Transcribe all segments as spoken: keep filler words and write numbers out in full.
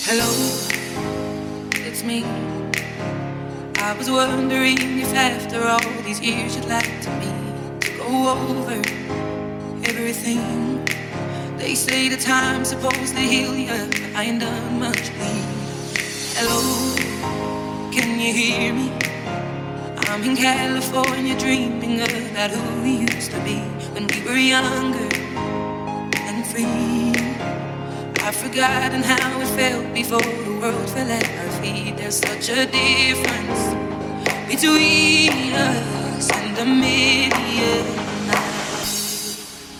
Hello, it's me. I was wondering if after all these years you'd like to me to go over everything. They say the time's supposed to heal you, but I ain't done much healing. Hello, can you hear me? I'm in California dreaming about who we used to be when we were younger and free. I've forgotten how it felt before the world fell at our feet. There's such a difference between us and a million miles.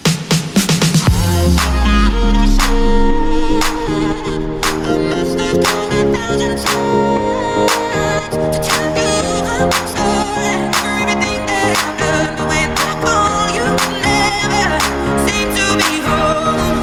I must have told a thousand times to tell you I'm sorry for everything that I've done. But when I call you, never seem to be home.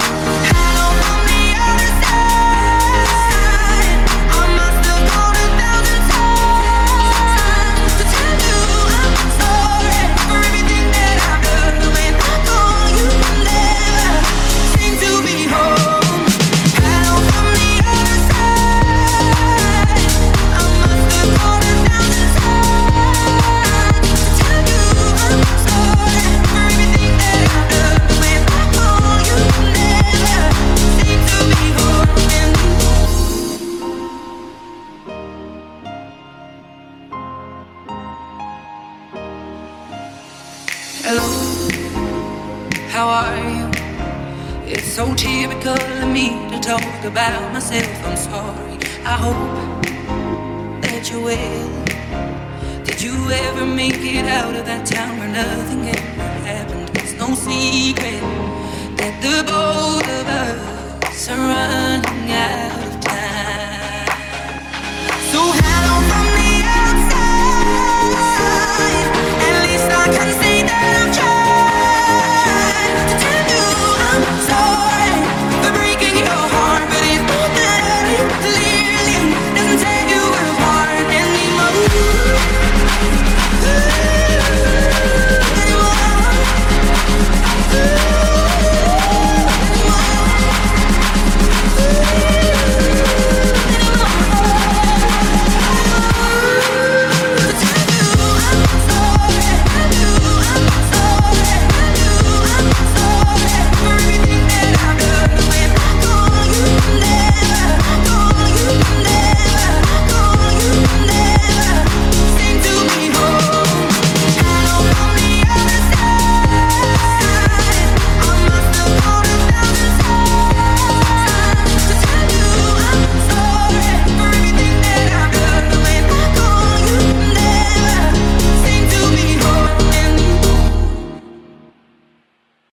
Hello, how are you? It's so typical of me to talk about myself. I'm sorry. I hope that you're well. Did you ever make it out of that town where nothing ever happened? It's no secret that the both of us are running out